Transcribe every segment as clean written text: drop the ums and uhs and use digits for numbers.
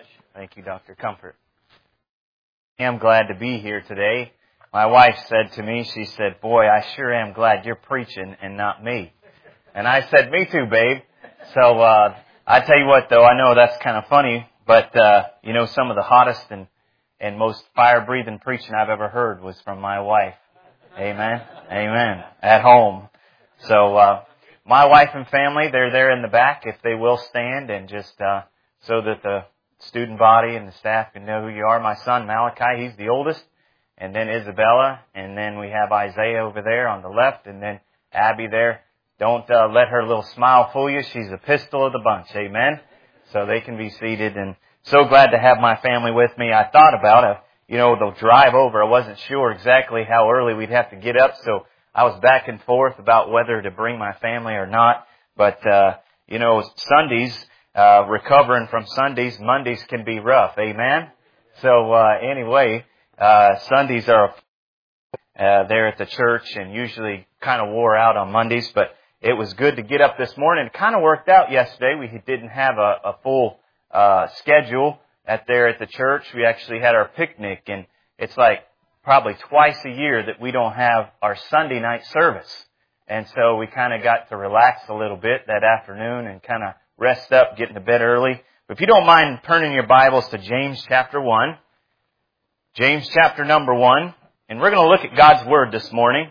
Thank you, Dr. Comfort. I'm glad to be here today. My wife said to me, she said, "Boy, I sure am glad you're preaching and not me." And I said, "Me too, babe." So, I tell you what though, I know that's kind of funny, but, some of the hottest and most fire-breathing preaching I've ever heard was from my wife. Amen. Amen. At home. So, my wife and family, they're there in the back if they will stand and just, so that the student body and the staff can know who you are. My son Malachi, he's the oldest, and then Isabella, and then we have Isaiah over there on the left, and then Abby there. Don't let her little smile fool you. She's the pistol of the bunch. Amen. So they can be seated, and so glad to have my family with me. I thought about the drive over. I wasn't sure exactly how early we'd have to get up, so I was back and forth about whether to bring my family or not. But Sundays, recovering from Sundays, Mondays can be rough. Amen. So anyway, Sundays are there at the church and usually kind of wore out on Mondays, but it was good to get up this morning. It kind of worked out yesterday. We didn't have a full schedule there at the church. We actually had our picnic, and it's like probably twice a year that we don't have our Sunday night service. And so we kind of got to relax a little bit that afternoon and kind of rest up, getting to bed early. But if you don't mind turning your Bibles to James chapter 1. James chapter number 1. And we're going to look at God's Word this morning.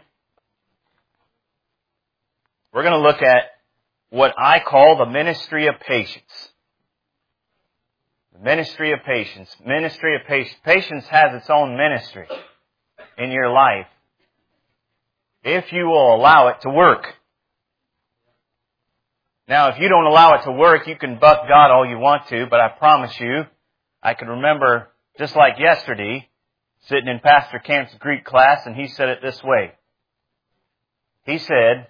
We're going to look at what I call the ministry of patience. The ministry of patience. Ministry of patience. Patience has its own ministry in your life, if you will allow it to work. Now, if you don't allow it to work, you can buck God all you want to, but I promise you, I can remember just like yesterday, sitting in Pastor Camp's Greek class, and he said it this way. He said,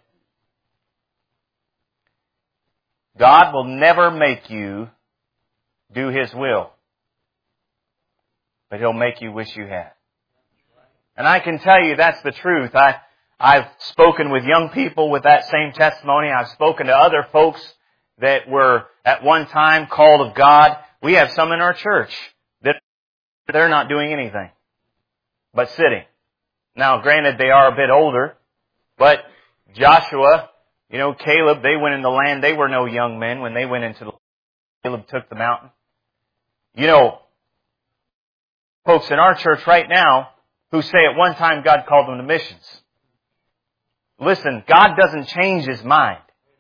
God will never make you do His will, but He'll make you wish you had. And I can tell you that's the truth. I've spoken with young people with that same testimony. I've spoken to other folks that were at one time called of God. We have some in our church that they're not doing anything but sitting. Now, granted, they are a bit older, but Joshua, Caleb, they went in the land. They were no young men when they went into the land. Caleb took the mountain. Folks in our church right now who say at one time God called them to missions. Listen, God doesn't change His mind.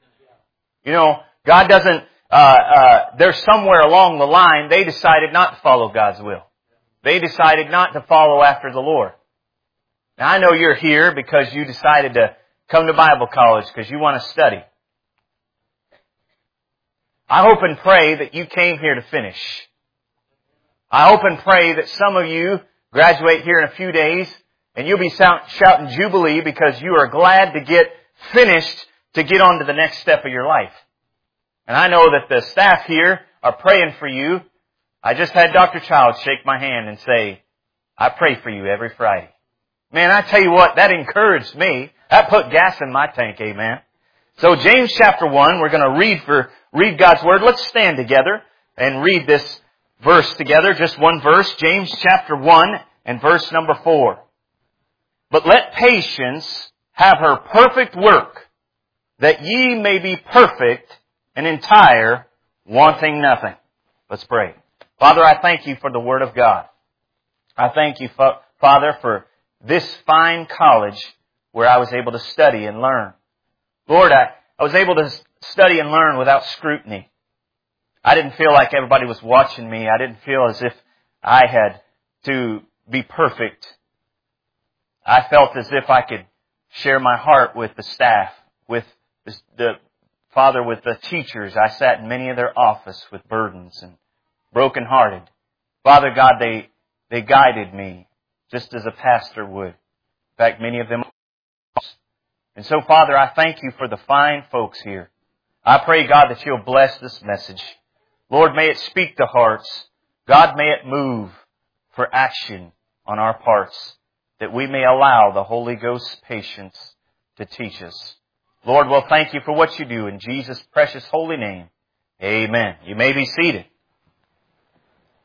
God doesn't, there's somewhere along the line they decided not to follow God's will. They decided not to follow after the Lord. Now I know you're here because you decided to come to Bible college because you want to study. I hope and pray that you came here to finish. I hope and pray that some of you graduate here in a few days and you'll be shouting Jubilee because you are glad to get finished to get on to the next step of your life. And I know that the staff here are praying for you. I just had Dr. Childs shake my hand and say, I pray for you every Friday. Man, I tell you what, that encouraged me. That put gas in my tank, amen. So James chapter 1, we're going to read God's Word. Let's stand together and read this verse together, just one verse. James chapter 1 and verse number 4. But let patience have her perfect work, that ye may be perfect and entire, wanting nothing. Let's pray. Father, I thank You for the Word of God. I thank You, Father, for this fine college where I was able to study and learn. Lord, I was able to study and learn without scrutiny. I didn't feel like everybody was watching me. I didn't feel as if I had to be perfect. I felt as if I could share my heart with the staff, with the teachers. I sat in many of their office with burdens and brokenhearted. Father God, they guided me just as a pastor would. In fact, many of them. And so, Father, I thank You for the fine folks here. I pray, God, that You'll bless this message. Lord, may it speak to hearts. God, may it move for action on our parts, that we may allow the Holy Ghost's patience to teach us. Lord, we'll thank You for what You do in Jesus' precious holy name. Amen. You may be seated.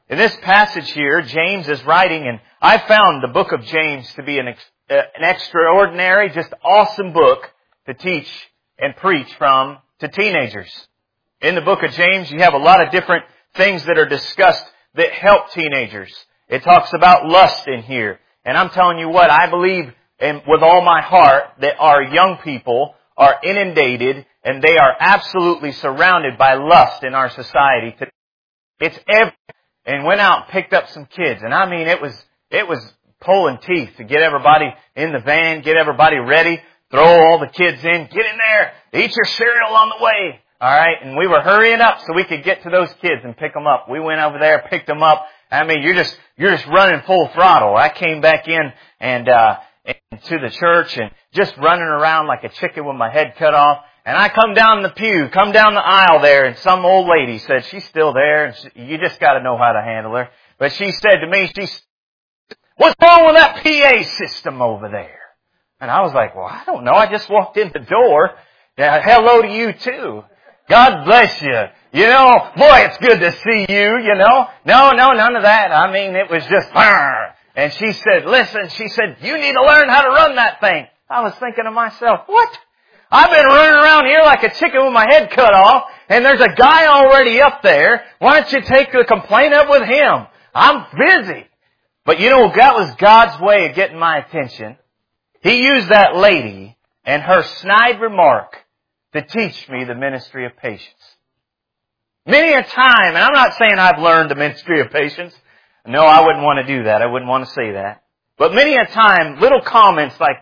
In this passage here, James is writing, and I found the book of James to be an extraordinary, just awesome book to teach and preach from to teenagers. In the book of James, you have a lot of different things that are discussed that help teenagers. It talks about lust in here. And I'm telling you what, I believe with all my heart that our young people are inundated and they are absolutely surrounded by lust in our society. It's and went out and picked up some kids. And I mean, it was pulling teeth to get everybody in the van, get everybody ready, throw all the kids in, get in there, eat your cereal on the way. All right. And we were hurrying up so we could get to those kids and pick them up. We went over there, picked them up. I mean, you're just running full throttle. I came back in and to the church and just running around like a chicken with my head cut off. And I come down the aisle there, and some old lady said, she's still there, and you just got to know how to handle her. But she said to me, what's wrong with that PA system over there? And I was like, well, I don't know. I just walked in the door. Hello to you too. God bless you. You know, boy, it's good to see you, you know. No, none of that. I mean, it was just, and she said, listen, she said, you need to learn how to run that thing. I was thinking to myself, what? I've been running around here like a chicken with my head cut off, and there's a guy already up there. Why don't you take the complaint up with him? I'm busy. But you know, that was God's way of getting my attention. He used that lady and her snide remark to teach me the ministry of patience. Many a time, and I'm not saying I've learned the ministry of patience. No, I wouldn't want to do that. I wouldn't want to say that. But many a time, little comments like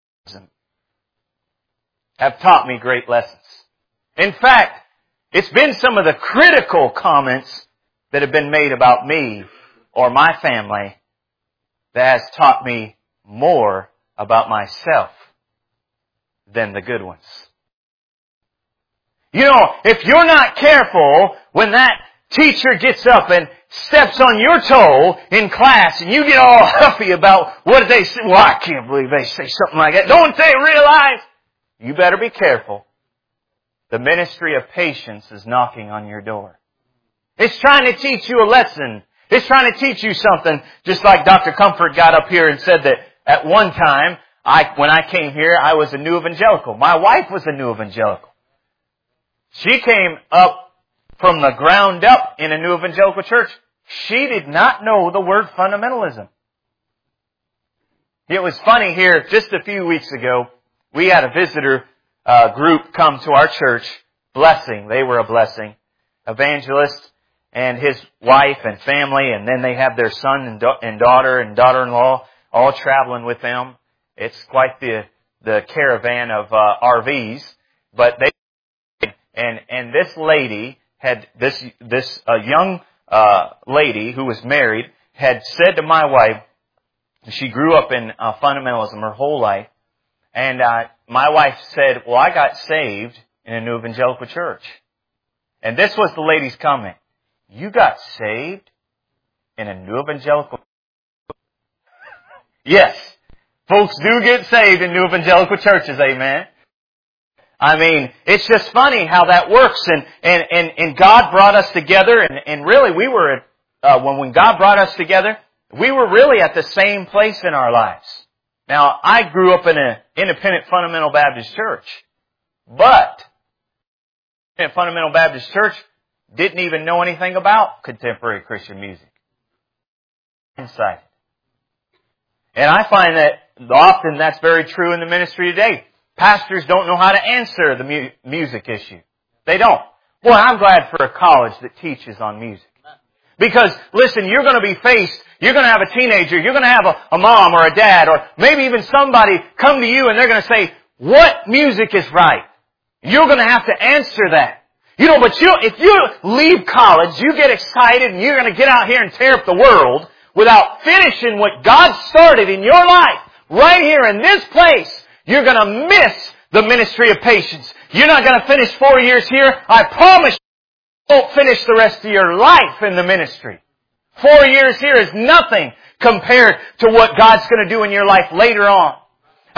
have taught me great lessons. In fact, it's been some of the critical comments that have been made about me or my family that has taught me more about myself than the good ones. You know, if you're not careful, when that teacher gets up and steps on your toe in class and you get all huffy about what they say, well, I can't believe they say something like that. Don't they realize? You better be careful. The ministry of patience is knocking on your door. It's trying to teach you a lesson. It's trying to teach you something, just like Dr. Comfort got up here and said that at one time, when I came here, I was a new evangelical. My wife was a new evangelical. She came up from the ground up in a new evangelical church. She did not know the word fundamentalism. It was funny here, just a few weeks ago, we had a visitor group come to our church. Blessing. They were a blessing. Evangelist and his wife and family, and then they have their son and daughter and daughter-in-law all traveling with them. It's quite the caravan of RVs. But and this lady had this young lady who was married had said to my wife, she grew up in fundamentalism her whole life. And my wife said, well, I got saved in a new evangelical church. And this was the lady's comment. You got saved in a new evangelical church? Yes. Folks do get saved in new evangelical churches, amen. I mean, it's just funny how that works. And God brought us together. And really, we were, when God brought us together, we were really at the same place in our lives. Now, I grew up in an independent fundamental Baptist church, but independent fundamental Baptist church didn't even know anything about contemporary Christian music. Inside. And I find that often that's very true in the ministry today. Pastors don't know how to answer the music issue. They don't. Boy, I'm glad for a college that teaches on music. Because, listen, you're going to be faced, you're going to have a teenager, you're going to have a mom or a dad or maybe even somebody come to you and they're going to say, what music is right? You're going to have to answer that. You know, but if you leave college, you get excited and you're going to get out here and tear up the world without finishing what God started in your life right here in this place, you're going to miss the ministry of patience. You're not going to finish 4 years here. I promise you won't finish the rest of your life in the ministry. 4 years here is nothing compared to what God's going to do in your life later on.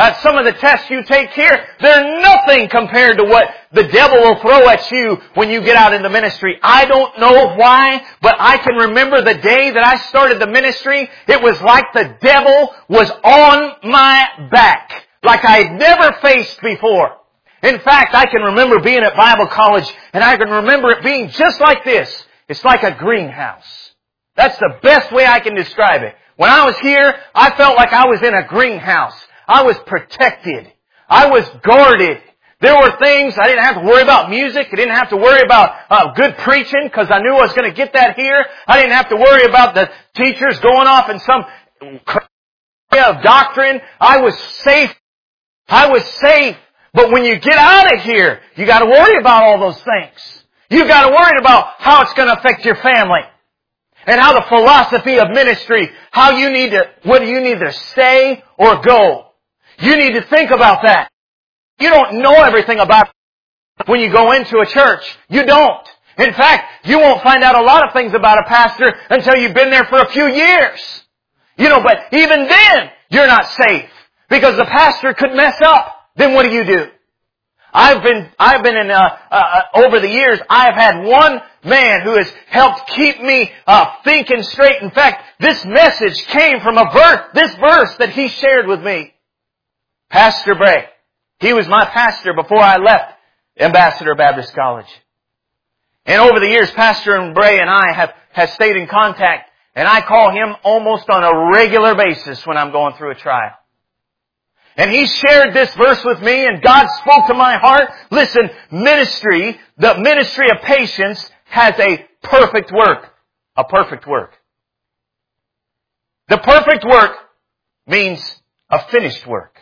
Some of the tests you take here, they're nothing compared to what the devil will throw at you when you get out into ministry. I don't know why, but I can remember the day that I started the ministry. It was like the devil was on my back, like I had never faced before. In fact, I can remember being at Bible college, and I can remember it being just like this. It's like a greenhouse. That's the best way I can describe it. When I was here, I felt like I was in a greenhouse. I was protected. I was guarded. There were things, I didn't have to worry about music. I didn't have to worry about good preaching because I knew I was going to get that here. I didn't have to worry about the teachers going off in some area of doctrine. I was safe. I was safe. But when you get out of here, you got to worry about all those things. You got to worry about how it's going to affect your family. And how the philosophy of ministry, whether you need to stay or go. You need to think about that. You don't know everything about it when you go into a church. You don't. In fact, you won't find out a lot of things about a pastor until you've been there for a few years. But even then, you're not safe. Because the pastor could mess up. Then what do? I've been in, over the years, I've had one man who has helped keep me, thinking straight. In fact, this message came from this verse that he shared with me. Pastor Bray. He was my pastor before I left Ambassador Baptist College. And over the years, Pastor Bray and I have stayed in contact. And I call him almost on a regular basis when I'm going through a trial. And he shared this verse with me, and God spoke to my heart. Listen, the ministry of patience has a perfect work. A perfect work. The perfect work means a finished work.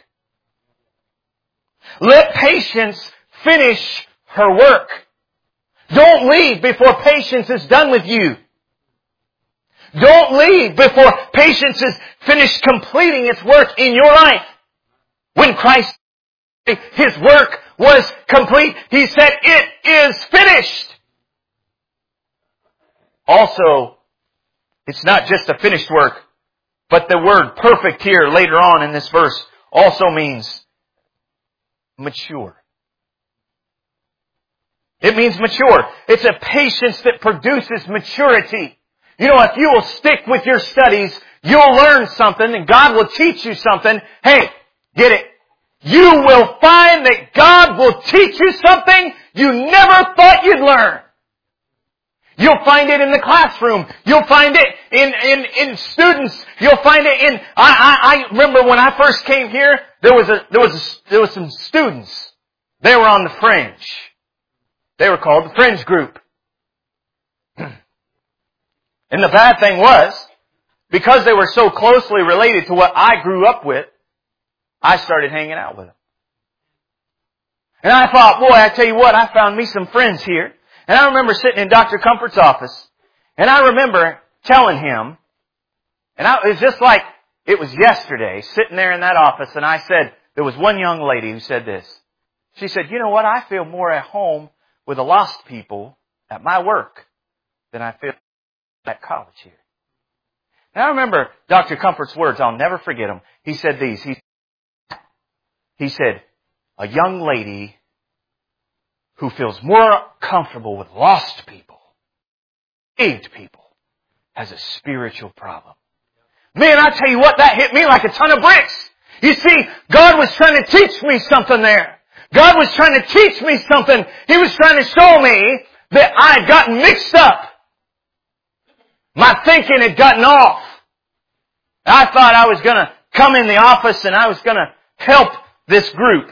Let patience finish her work. Don't leave before patience is done with you. Don't leave before patience is finished completing its work in your life. When Christ, His work was complete, He said, "It is finished." Also, it's not just a finished work, but the word perfect here later on in this verse also means mature. It means mature. It's a patience that produces maturity. If you will stick with your studies, you'll learn something and God will teach you something. Hey, get it. You will find that God will teach you something you never thought you'd learn. You'll find it in the classroom. You'll find it in students. You'll find it in. I remember when I first came here, there was some students. They were on the fringe. They were called the fringe group. And the bad thing was, because they were so closely related to what I grew up with, I started hanging out with them. And I thought, boy, I tell you what, I found me some friends here. And I remember sitting in Dr. Comfort's office, and I remember telling him, it was just like it was yesterday, sitting there in that office, and I said, there was one young lady who said this. She said, "You know what, I feel more at home with the lost people at my work than I feel at college here." And I remember Dr. Comfort's words, I'll never forget them. He said these. He said, "A young lady who feels more comfortable with lost people, saved people, has a spiritual problem." Man, I tell you what, that hit me like a ton of bricks. You see, God was trying to teach me something there. God was trying to teach me something. He was trying to show me that I had gotten mixed up. My thinking had gotten off. I thought I was going to come in the office and I was going to help this group.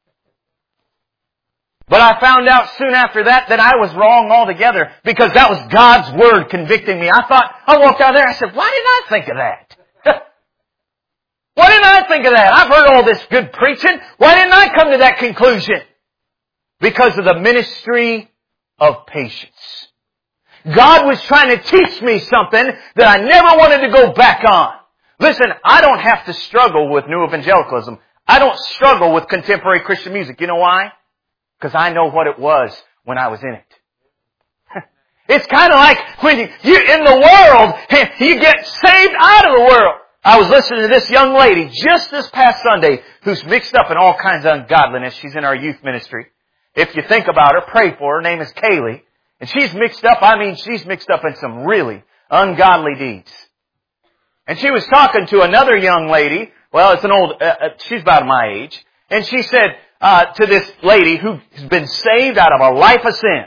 But I found out soon after that I was wrong altogether because that was God's Word convicting me. I walked out there, I said, why didn't I think of that? Why didn't I think of that? I've heard all this good preaching. Why didn't I come to that conclusion? Because of the ministry of patience. God was trying to teach me something that I never wanted to go back on. Listen, I don't have to struggle with new evangelicalism. I don't struggle with contemporary Christian music. You know why? Because I know what it was when I was in it. It's kind of like when you in the world, you get saved out of the world. I was listening to this young lady just this past Sunday who's mixed up in all kinds of ungodliness. She's in our youth ministry. If you think about her, pray for her. Her name is Kaylee. And she's mixed up, she's mixed up in some really ungodly deeds. And she was talking to another young lady. Well, it's an old, she's about my age. And she said to this lady who's been saved out of a life of sin.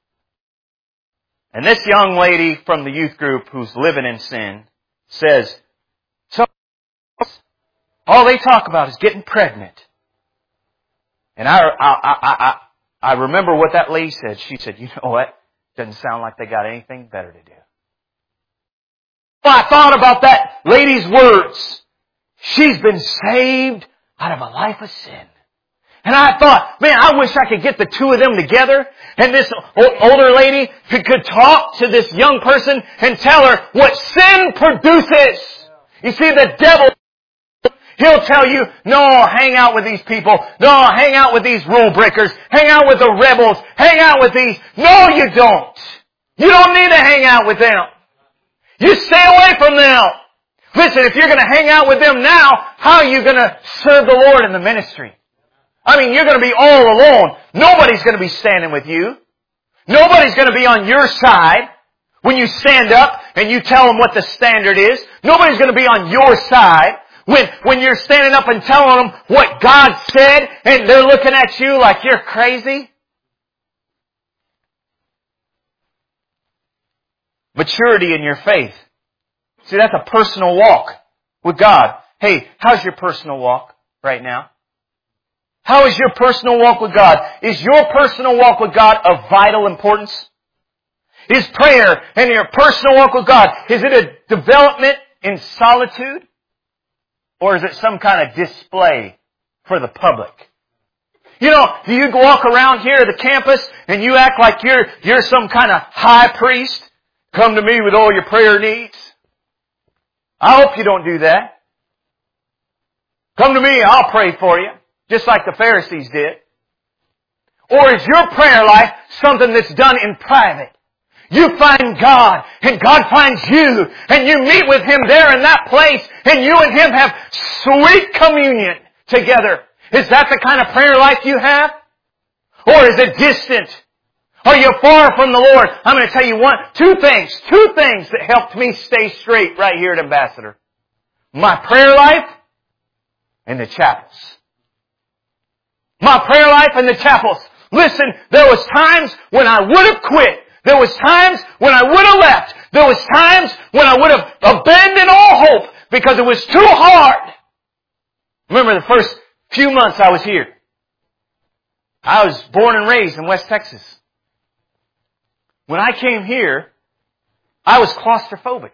And this young lady from the youth group who's living in sin says, so all they talk about is getting pregnant. And I remember what that lady said. She said, you know what? Doesn't sound like they got anything better to do. Well, I thought about that lady's words. She's been saved out of a life of sin. And I thought, man, I wish I could get the two of them together and this older lady could talk to this young person and tell her what sin produces. You see, the devil, he'll tell you, no, hang out with these people. No, hang out with these rule breakers. Hang out with the rebels. Hang out with these. No, you don't. You don't need to hang out with them. You stay away from them. Listen, if you're going to hang out with them now, how are you going to serve the Lord in the ministry? You're going to be all alone. Nobody's going to be standing with you. Nobody's going to be on your side when you stand up and you tell them what the standard is. Nobody's going to be on your side when you're standing up and telling them what God said and they're looking at you like you're crazy. Maturity in your faith. See, that's a personal walk with God. Hey, how's your personal walk right now? How is your personal walk with God? Is your personal walk with God of vital importance? Is prayer and your personal walk with God, is it a development in solitude? Or is it some kind of display for the public? You know, do you walk around here at the campus and you act like you're some kind of high priest? Come to me with all your prayer needs. I hope you don't do that. Come to me, I'll pray for you. Just like the Pharisees did. Or is your prayer life something that's done in private? You find God, and God finds you, and you meet with Him there in that place, and you and Him have sweet communion together. Is that the kind of prayer life you have? Or is it distant? Are you far from the Lord? I'm going to tell you two things that helped me stay straight right here at Ambassador. My prayer life and the chapels. My prayer life and the chapels. Listen, there was times when I would have quit. There was times when I would have left. There was times when I would have abandoned all hope because it was too hard. Remember the first few months I was here. I was born and raised in West Texas. When I came here, I was claustrophobic.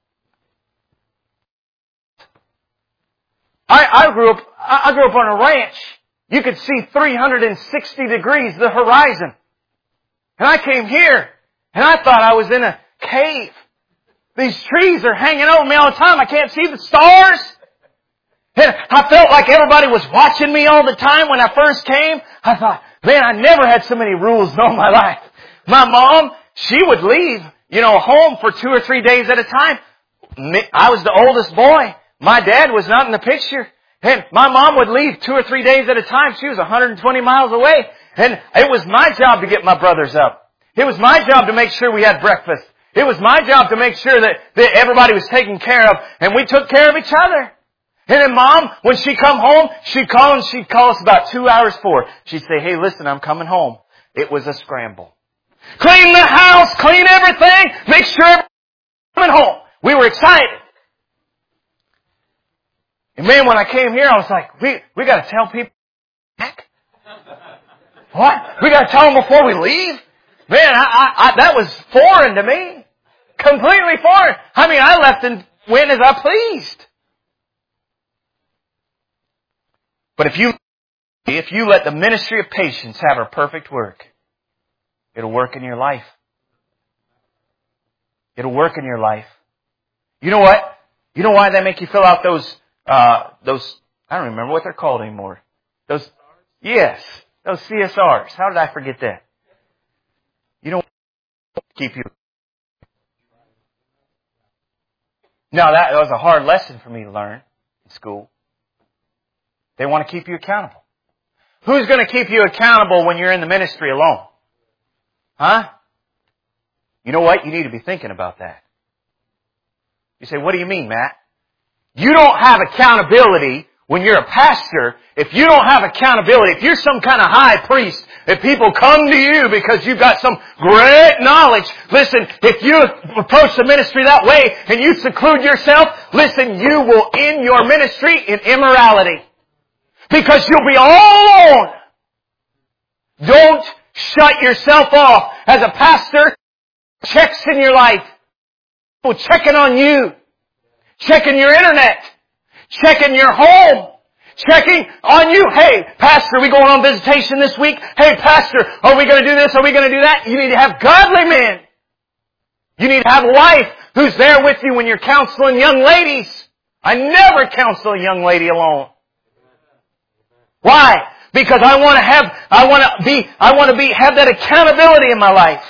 I grew up on a ranch. You could see 360 degrees the horizon. And I came here, and I thought I was in a cave. These trees are hanging over me all the time. I can't see the stars. And I felt like everybody was watching me all the time when I first came. I thought, man, I never had so many rules in all my life. My mom, she would leave, home for 2 or 3 days at a time. I was the oldest boy. My dad was not in the picture. And my mom would leave 2 or 3 days at a time. She was 120 miles away. And it was my job to get my brothers up. It was my job to make sure we had breakfast. It was my job to make sure that everybody was taken care of. And we took care of each other. And then Mom, when she come home, she'd call us about 2 hours before. She'd say, hey, listen, I'm coming home. It was a scramble. Clean the house, clean everything, make sure everybody's coming home. We were excited. And man, when I came here, I was like, we got to tell people back. What? We got to tell them before we leave? Man, that was foreign to me. Completely foreign. I left and went as I pleased. But if you let the ministry of patience have a perfect work, it'll work in your life. It'll work in your life. You know what? You know why they make you fill out those, I don't remember what they're called anymore. Those CSRs. How did I forget that? You know what? Keep you. Now that was a hard lesson for me to learn in school. They want to keep you accountable. Who's going to keep you accountable when you're in the ministry alone? Huh? You know what? You need to be thinking about that. You say, what do you mean, Matt? You don't have accountability when you're a pastor. If you don't have accountability, if you're some kind of high priest, if people come to you because you've got some great knowledge, listen, if you approach the ministry that way and you seclude yourself, listen, you will end your ministry in immorality. Because you'll be all alone. Don't shut yourself off. As a pastor, checks in your life. People checking on you. Checking your internet. Checking your home. Checking on you. Hey, pastor, are we going on visitation this week? Hey, pastor, are we going to do this? Are we going to do that? You need to have godly men. You need to have a wife who's there with you when you're counseling young ladies. I never counsel a young lady alone. Why? Because I want to have that accountability in my life.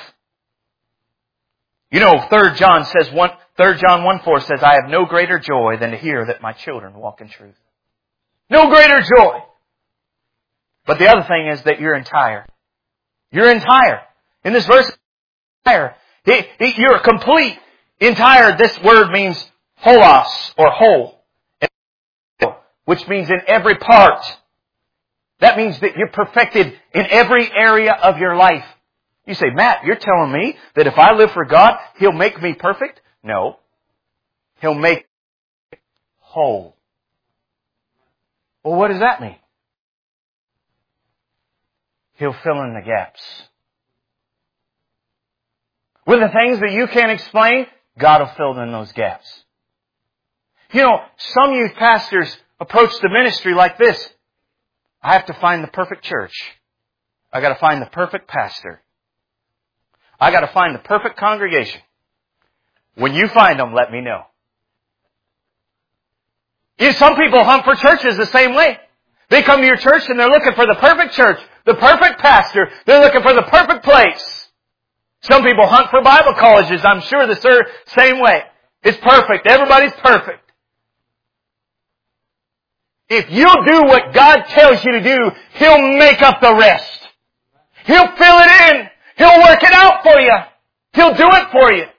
You know, 3 John 1:4 says, I have no greater joy than to hear that my children walk in truth. No greater joy. But the other thing is that you're entire. You're entire. In this verse, entire. You're complete. Entire, this word means holos, or whole. Which means in every part. That means that you're perfected in every area of your life. You say, Matt, you're telling me that if I live for God, He'll make me perfect? No. He'll make me whole. Well, what does that mean? He'll fill in the gaps. With the things that you can't explain, God will fill in those gaps. You know, some youth pastors approach the ministry like this. I have to find the perfect church. I got to find the perfect pastor. I got to find the perfect congregation. When you find them, let me know. You know, some people hunt for churches the same way. They come to your church and they're looking for the perfect church, the perfect pastor. They're looking for the perfect place. Some people hunt for Bible colleges. I'm sure the same way. It's perfect. Everybody's perfect. If you'll do what God tells you to do, He'll make up the rest. He'll fill it in. He'll work it out for you. He'll do it for you.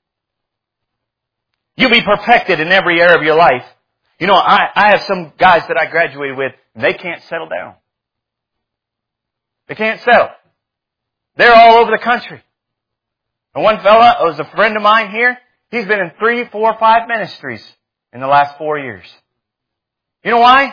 You'll be perfected in every area of your life. You know, I have some guys that I graduated with, and they can't settle down. They can't settle. They're all over the country. And one fella was a friend of mine here. He's been in 3, 4, 5 ministries in the last 4 years. You know why?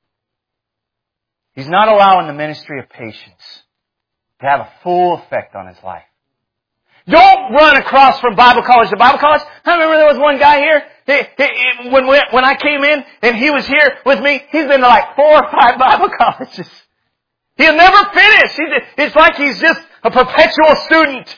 He's not allowing the ministry of patience to have a full effect on his life. Don't run across from Bible college to Bible college. I remember there was one guy here, when I came in and he was here with me, he's been to like 4 or 5 Bible colleges. He'll never finish. It's like he's just a perpetual student.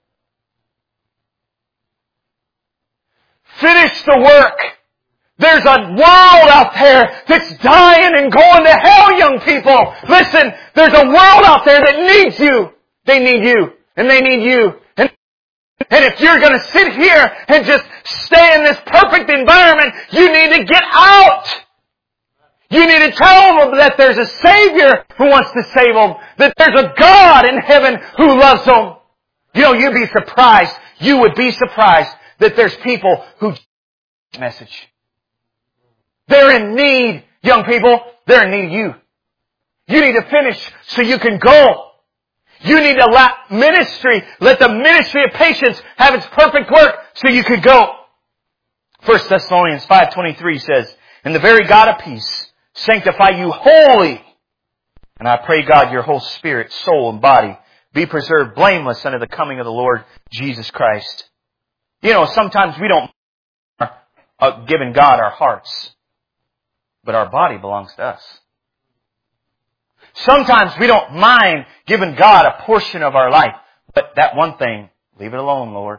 Finish the work. There's a world out there that's dying and going to hell, young people. Listen, there's a world out there that needs you. They need you. And they need you. And if you're going to sit here and just stay in this perfect environment, you need to get out. You need to tell them that there's a Savior who wants to save them. That there's a God in heaven who loves them. You know, you'd be surprised. You would be surprised that there's people who message. They're in need, young people. They're in need of you. You need to finish so you can go. You need to let the ministry of patience have its perfect work so you can go. 1 Thessalonians 5:23 says, "And the very God of peace sanctify you wholly. And I pray, God, your whole spirit, soul, and body be preserved blameless unto the coming of the Lord Jesus Christ." You know, sometimes we don't giving God our hearts. But our body belongs to us. Sometimes we don't mind giving God a portion of our life. But that one thing, leave it alone, Lord.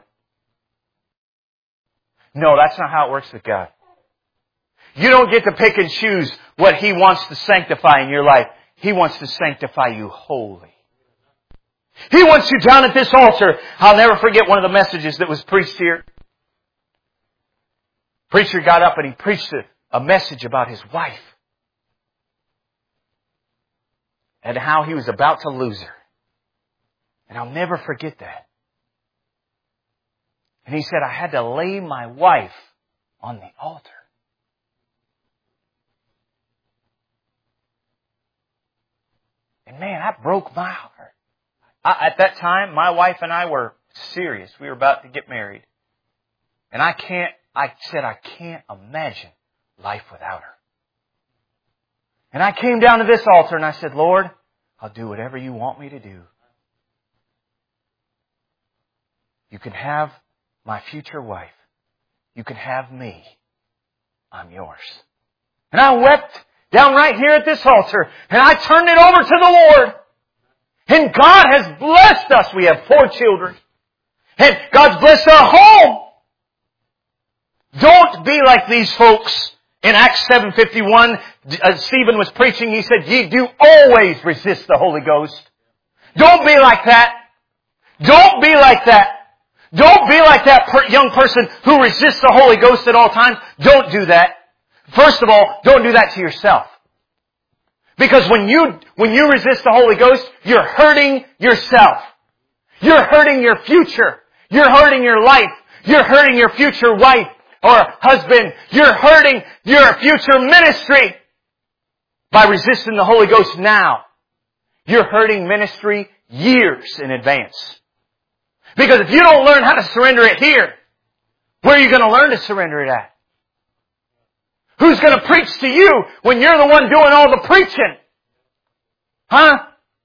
No, that's not how it works with God. You don't get to pick and choose what He wants to sanctify in your life. He wants to sanctify you wholly. He wants you down at this altar. I'll never forget one of the messages that was preached here. Preacher got up and he preached a message about his wife. And how he was about to lose her. And I'll never forget that. And he said, I had to lay my wife on the altar. And man, that broke my heart. At that time, my wife and I were serious. We were about to get married. And I said, I can't imagine life without her. And I came down to this altar and I said, Lord, I'll do whatever you want me to do. You can have my future wife. You can have me. I'm yours. And I wept down right here at this altar. And I turned it over to the Lord. And God has blessed us. We have 4 children. And God's blessed our home. Don't be like these folks. In Acts 7:51, Stephen was preaching. He said, ye do always resist the Holy Ghost. Don't be like that. Don't be like that. Don't be like that young person who resists the Holy Ghost at all times. Don't do that. First of all, don't do that to yourself. Because when you resist the Holy Ghost, you're hurting yourself. You're hurting your future. You're hurting your life. You're hurting your future wife or husband. You're hurting your future ministry by resisting the Holy Ghost now. You're hurting ministry years in advance. Because if you don't learn how to surrender it here, where are you going to learn to surrender it at? Who's going to preach to you when you're the one doing all the preaching? Huh?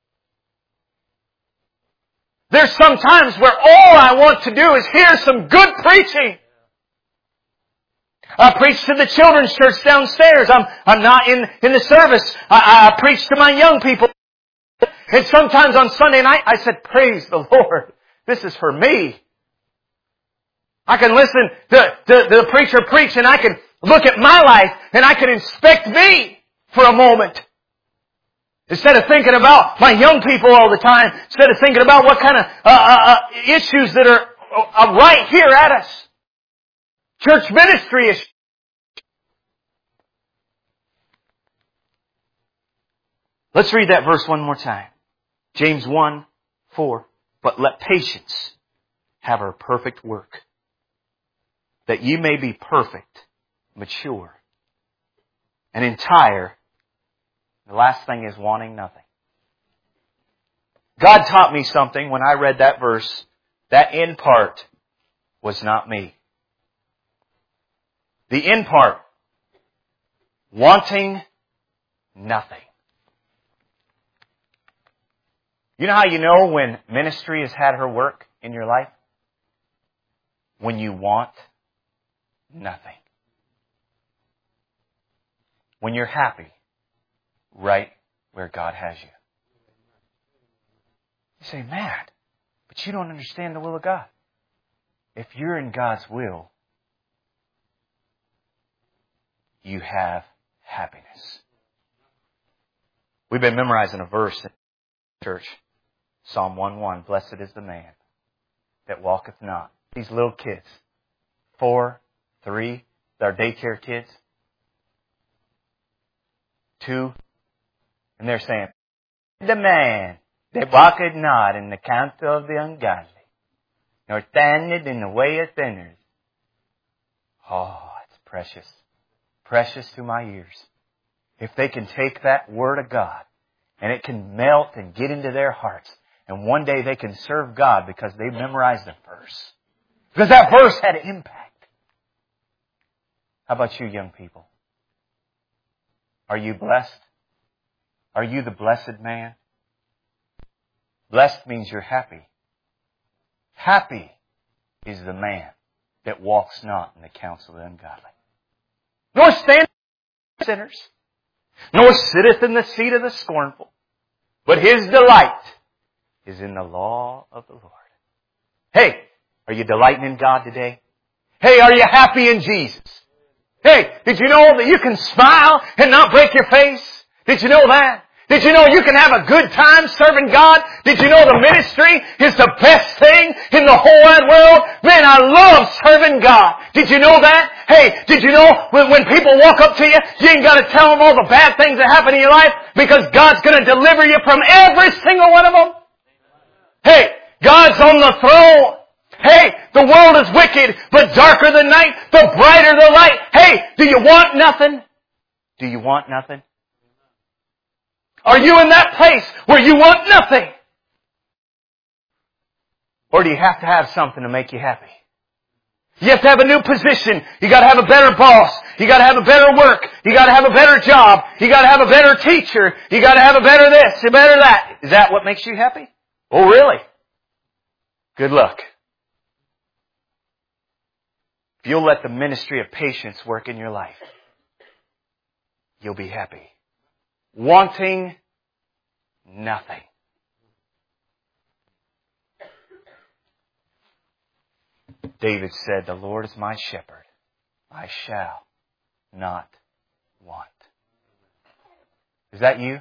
There's some times where all I want to do is hear some good preaching. I preach to the children's church downstairs. I'm not in the service. I preach to my young people. And sometimes on Sunday night, I said, praise the Lord. This is for me. I can listen to the preacher preach and I can look at my life and I can inspect me for a moment. Instead of thinking about my young people all the time. Instead of thinking about what kind of issues that are right here at us. Church ministry is... Let's read that verse one more time. James 1:4. But let patience have her perfect work, that ye may be perfect, mature, and entire. The last thing is wanting nothing. God taught me something when I read that verse. That end part was not me. The end part, wanting nothing. You know how you know when ministry has had her work in your life? When you want nothing. When you're happy right where God has you. You say, Matt, but you don't understand the will of God. If you're in God's will, you have happiness. We've been memorizing a verse in church. Psalm 1:1, blessed is the man that walketh not. These little kids, 4, 3, they're daycare kids, 2, and they're saying, the man that walketh not in the counsel of the ungodly, nor standeth in the way of sinners. Oh, it's precious. Precious to my ears. If they can take that Word of God, and it can melt and get into their hearts, and one day they can serve God because they memorized the verse. Because that verse had impact. How about you young people? Are you blessed? Are you the blessed man? Blessed means you're happy. Happy is the man that walks not in the counsel of the ungodly, nor standeth with sinners, nor sitteth in the seat of the scornful. But his delight is in the law of the Lord. Hey, are you delighting in God today? Hey, are you happy in Jesus? Hey, did you know that you can smile and not break your face? Did you know that? Did you know you can have a good time serving God? Did you know the ministry is the best thing in the whole wide world? Man, I love serving God. Did you know that? Hey, did you know when people walk up to you, you ain't got to tell them all the bad things that happen in your life because God's going to deliver you from every single one of them? Hey, God's on the throne. Hey, the world is wicked, but darker the night, the brighter the light. Hey, do you want nothing? Do you want nothing? Are you in that place where you want nothing? Or do you have to have something to make you happy? You have to have a new position. You got to have a better boss. You got to have a better work. You got to have a better job. You got to have a better teacher. You got to have a better this, a better that. Is that what makes you happy? Oh, really? Good luck. If you'll let the ministry of patience work in your life, you'll be happy. Wanting nothing. David said, "The Lord is my shepherd. I shall not want." Is that you?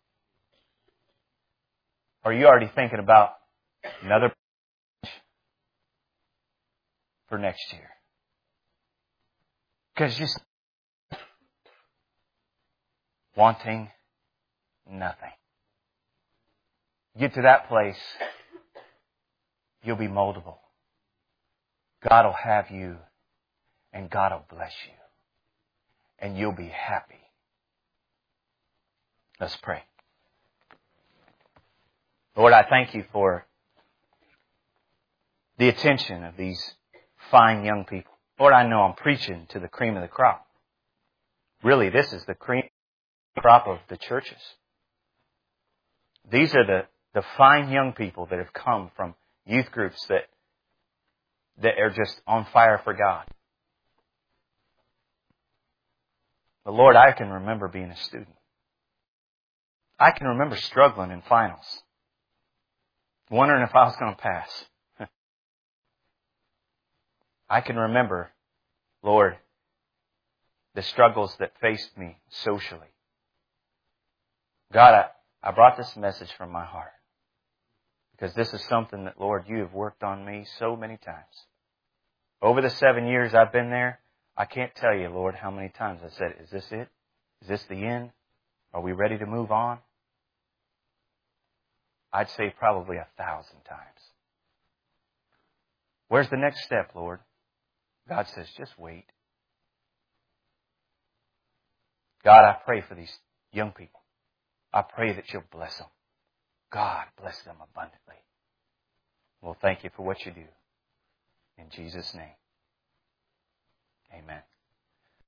Or are you already thinking about another for next year? Because just wanting nothing. Get to that place, you'll be moldable. God will have you, and God will bless you, and you'll be happy. Let's pray. Lord, I thank you for the attention of these fine young people. Lord, I know I'm preaching to the cream of the crop. Really, this is the cream crop of the churches. These are the fine young people that have come from youth groups that are just on fire for God. But Lord, I can remember being a student. I can remember struggling in finals, wondering if I was going to pass. I can remember, Lord, the struggles that faced me socially. God, I brought this message from my heart because this is something that, Lord, you have worked on me so many times. Over the 7 years I've been there, I can't tell you, Lord, how many times I said, "Is this it? Is this the end? Are we ready to move on?" I'd say probably 1,000 times. Where's the next step, Lord? God says, just wait. God, I pray for these young people. I pray that you'll bless them. God, bless them abundantly. Well, thank you for what you do. In Jesus' name, amen.